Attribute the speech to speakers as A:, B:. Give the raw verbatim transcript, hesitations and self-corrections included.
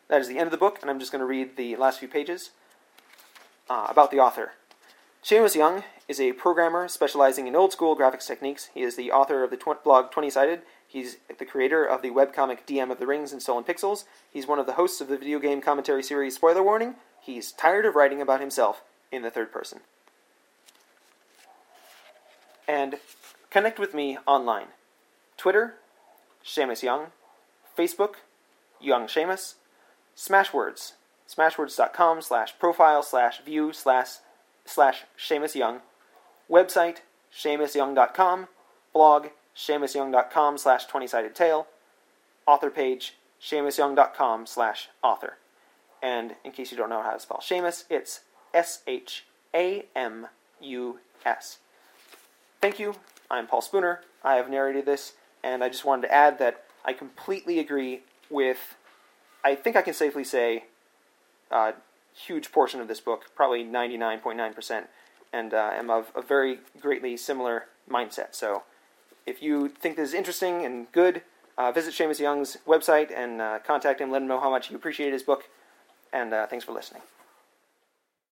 A: that is the end of the book, and I'm just going to read the last few pages uh, about the author. Seamus Young is a programmer specializing in old-school graphics techniques. He is the author of the tw- blog twenty-sided. He's the creator of the webcomic D M of the Rings and Stolen Pixels. He's one of the hosts of the video game commentary series Spoiler Warning. He's tired of writing about himself in the third person. And connect with me online. Twitter, Seamus Young. Facebook, Young Seamus. Smashwords, smashwords.com slash profile slash view slash slash Seamus Young. Website, seamus young dot com. Blog, seamus young dot com slash twenty-sided tale. Author page, seamus young dot com slash author. And in case you don't know how to spell Seamus, it's S H A M U S. Thank you. I'm Paul Spooner. I have narrated this, and I just wanted to add that I completely agree with, I think I can safely say, a huge portion of this book, probably ninety-nine point nine percent, and uh, am of a very greatly similar mindset. So if you think this is interesting and good, uh, visit Seamus Young's website and uh, contact him, let him know how much you appreciate his book, and uh, thanks for listening.